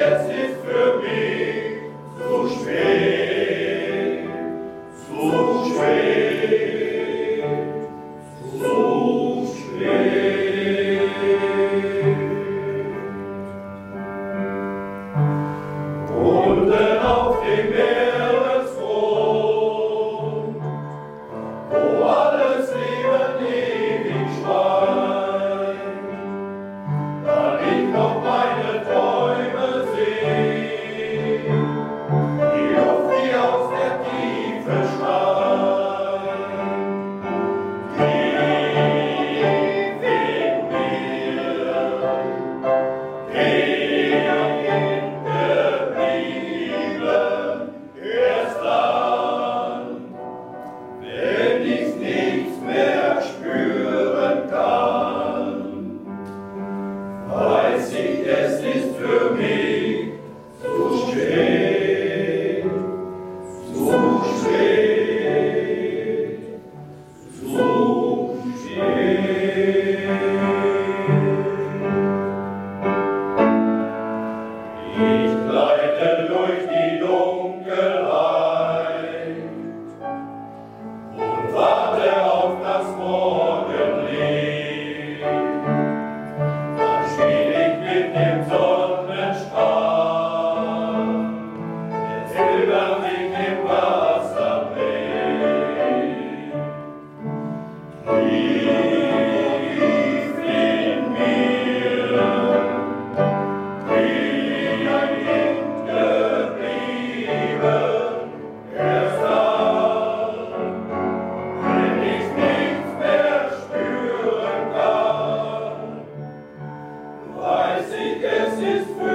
es ist für mich zu spät, zu spät, zu spät. Unten auf dem Meeresgrund, wo alles Leben ewig schweigt, da ich noch meine Träume seh, die Luft wie aus der Tiefe steigt. Tief in mir, geblieben, erst dann, wenn ich nichts mehr spüren kann, weiß ich, es ist für mich zu spät, zu spät, zu spät. Ich gleite durch die Dunkelheit und warte auf das Morgenlicht. Dann spiel ich mit dem Sonnenstrahl, der silbern sich im Wasser bläht. Tief in mir, wie ein Kind geblieben, erst dann, wenn ich nichts mehr spüren kann, weiß ich, es ist für